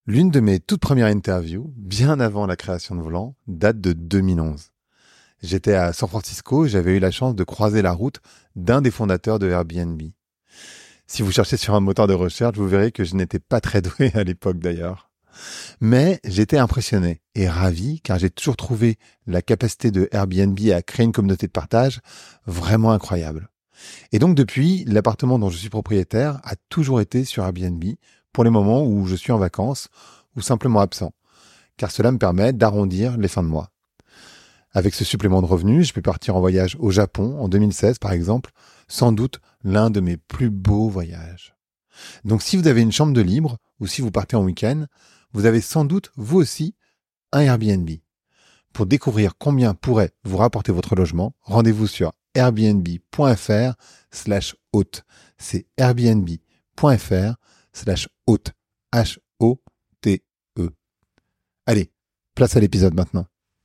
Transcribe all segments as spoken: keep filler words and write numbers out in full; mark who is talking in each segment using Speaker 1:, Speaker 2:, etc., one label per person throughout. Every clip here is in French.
Speaker 1: L'une de mes toutes premières interviews, bien avant la création de Vlan, date de deux mille onze. J'étais à San Francisco et j'avais eu la chance de croiser la route d'un des fondateurs de Airbnb. Si vous cherchez sur un moteur de recherche, vous verrez que je n'étais pas très doué à l'époque d'ailleurs. Mais j'étais impressionné et ravi car j'ai toujours trouvé la capacité de Airbnb à créer une communauté de partage vraiment incroyable. Et donc depuis, l'appartement dont je suis propriétaire a toujours été sur Airbnb pour les moments où je suis en vacances ou simplement absent, car cela me permet d'arrondir les fins de mois. Avec ce supplément de revenus, je peux partir en voyage au Japon en deux mille seize par exemple, sans doute l'un de mes plus beaux voyages. Donc si vous avez une chambre de libre ou si vous partez en week-end, vous avez sans doute vous aussi un Airbnb. Pour découvrir combien pourrait vous rapporter votre logement, rendez-vous sur airbnb.fr slash hôte. C'est airbnb.fr slash hôte. H O T E. Allez, place à l'épisode maintenant.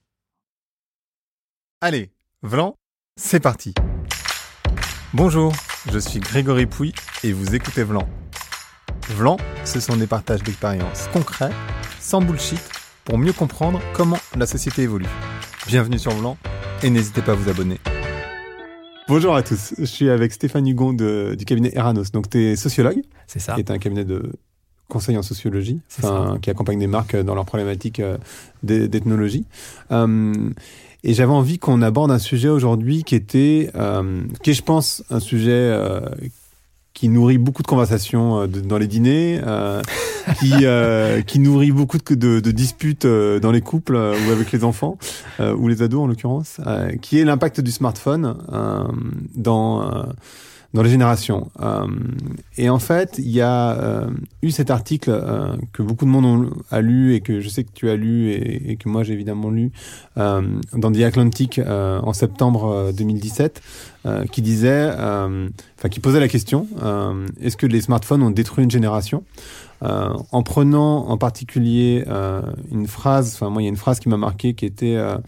Speaker 1: Allez, Vlan, c'est parti. Bonjour, je suis Grégory Pouy et vous écoutez Vlan. Vlan, ce sont des partages d'expériences concrets, sans bullshit, pour mieux comprendre comment la société évolue. Bienvenue sur Vlan et n'hésitez pas à vous abonner. Bonjour à tous, je suis avec Stéphane Hugon de, du cabinet Eranos. Donc tu es sociologue.
Speaker 2: C'est ça.
Speaker 1: Qui est un cabinet de conseil en sociologie, enfin, qui accompagne des marques dans leurs problématiques d'ethnologie. Euh, et j'avais envie qu'on aborde un sujet aujourd'hui qui était, euh, qui est, je pense, un sujet euh, qui nourrit beaucoup de conversations euh, de, dans les dîners, euh, qui, euh, qui nourrit beaucoup de, de, de disputes euh, dans les couples euh, ou avec les enfants, euh, ou les ados en l'occurrence, euh, qui est l'impact du smartphone euh, dans... Euh, dans les générations. Euh, et en fait, il y a euh, eu cet article euh, que beaucoup de monde ont, a lu et que je sais que tu as lu et, et que moi j'ai évidemment lu euh, dans The Atlantic euh, en septembre deux mille dix-sept euh, qui disait, euh, enfin qui posait la question, euh, est-ce que les smartphones ont détruit une génération ? Euh, en prenant en particulier euh, une phrase, enfin moi il y a une phrase qui m'a marqué qui était euh,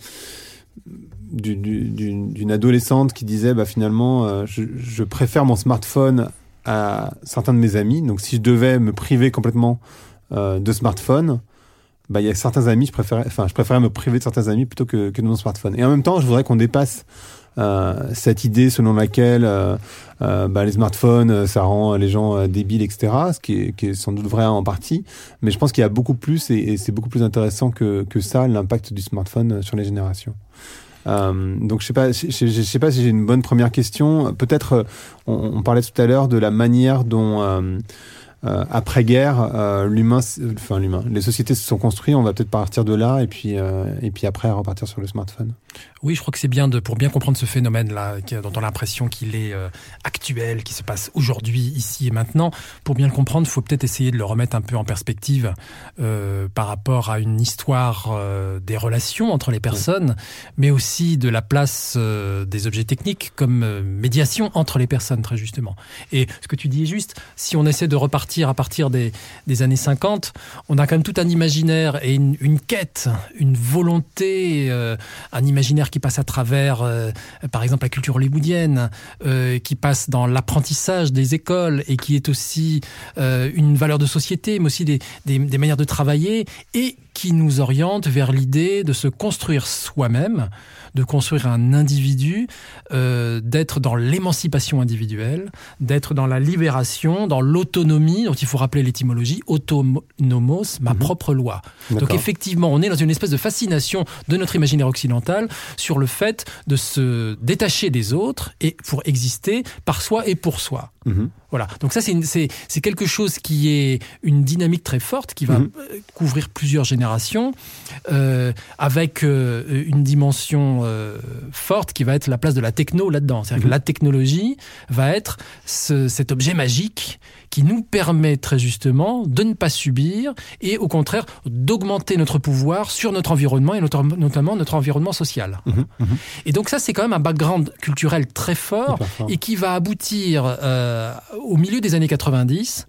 Speaker 1: Du, du, d'une, d'une adolescente qui disait bah finalement euh, je, je préfère mon smartphone à certains de mes amis, donc si je devais me priver complètement euh, de smartphone, bah il y a certains amis je préférais enfin je préférais me priver de certains amis plutôt que, que de mon smartphone. Et en même temps je voudrais qu'on dépasse euh, cette idée selon laquelle euh, euh, bah les smartphones ça rend les gens euh, débiles, etc., ce qui est, qui est sans doute vrai en partie, mais je pense qu'il y a beaucoup plus et, et c'est beaucoup plus intéressant que, que ça, l'impact du smartphone sur les générations. Euh, donc je sais pas, je, je, je sais pas si j'ai une bonne première question. Peut-être, on, on parlait tout à l'heure de la manière dont euh, euh, après-guerre, euh, l'humain, enfin l'humain, les sociétés se sont construites. On va peut-être partir de là et puis euh, et puis après repartir sur le smartphone.
Speaker 2: Oui, je crois que c'est bien de, pour bien comprendre ce phénomène-là, dont on a l'impression qu'il est euh, actuel, qui se passe aujourd'hui, ici et maintenant. Pour bien le comprendre, il faut peut-être essayer de le remettre un peu en perspective euh, par rapport à une histoire euh, des relations entre les personnes, oui. mais aussi de la place euh, des objets techniques comme euh, médiation entre les personnes, très justement. Et ce que tu dis est juste, si on essaie de repartir à partir des, des années cinquante, on a quand même tout un imaginaire et une, une quête, une volonté, euh, un imaginaire qui passe à travers, euh, par exemple, la culture hollywoodienne, euh, qui passe dans l'apprentissage des écoles et qui est aussi euh, une valeur de société, mais aussi des, des, des manières de travailler et qui nous oriente vers l'idée de se construire soi-même, de construire un individu, euh, d'être dans l'émancipation individuelle, d'être dans la libération, dans l'autonomie, dont il faut rappeler l'étymologie, autonomos, ma mmh. propre loi. D'accord. Donc effectivement, on est dans une espèce de fascination de notre imaginaire occidental sur le fait de se détacher des autres et pour exister par soi et pour soi. Mmh. Voilà. Donc ça, c'est, une, c'est, c'est quelque chose qui est une dynamique très forte, qui va mmh. couvrir plusieurs générations, euh, avec euh, une dimension euh, forte qui va être la place de la techno là-dedans. C'est-à-dire mmh. que la technologie va être ce, cet objet magique qui nous permet très justement de ne pas subir et au contraire d'augmenter notre pouvoir sur notre environnement et notre, notamment notre environnement social. Mmh. Mmh. Et donc ça, c'est quand même un background culturel très fort, fort. et qui va aboutir euh, au milieu des années quatre-vingt-dix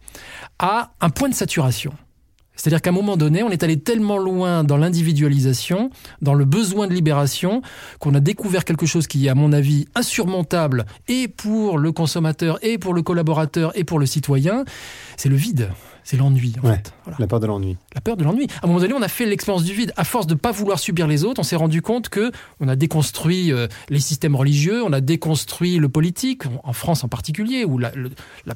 Speaker 2: à un point de saturation. C'est-à-dire qu'à un moment donné, on est allé tellement loin dans l'individualisation, dans le besoin de libération, qu'on a découvert quelque chose qui est, à mon avis, insurmontable, et pour le consommateur, et pour le collaborateur, et pour le citoyen, c'est le vide. C'est l'ennui, en
Speaker 1: ouais,
Speaker 2: fait. Voilà.
Speaker 1: La peur de l'ennui.
Speaker 2: La peur de l'ennui. À un moment donné, on a fait l'expérience du vide. À force de ne pas vouloir subir les autres, on s'est rendu compte que on a déconstruit euh, les systèmes religieux, on a déconstruit le politique, en France en particulier, où la, le, la,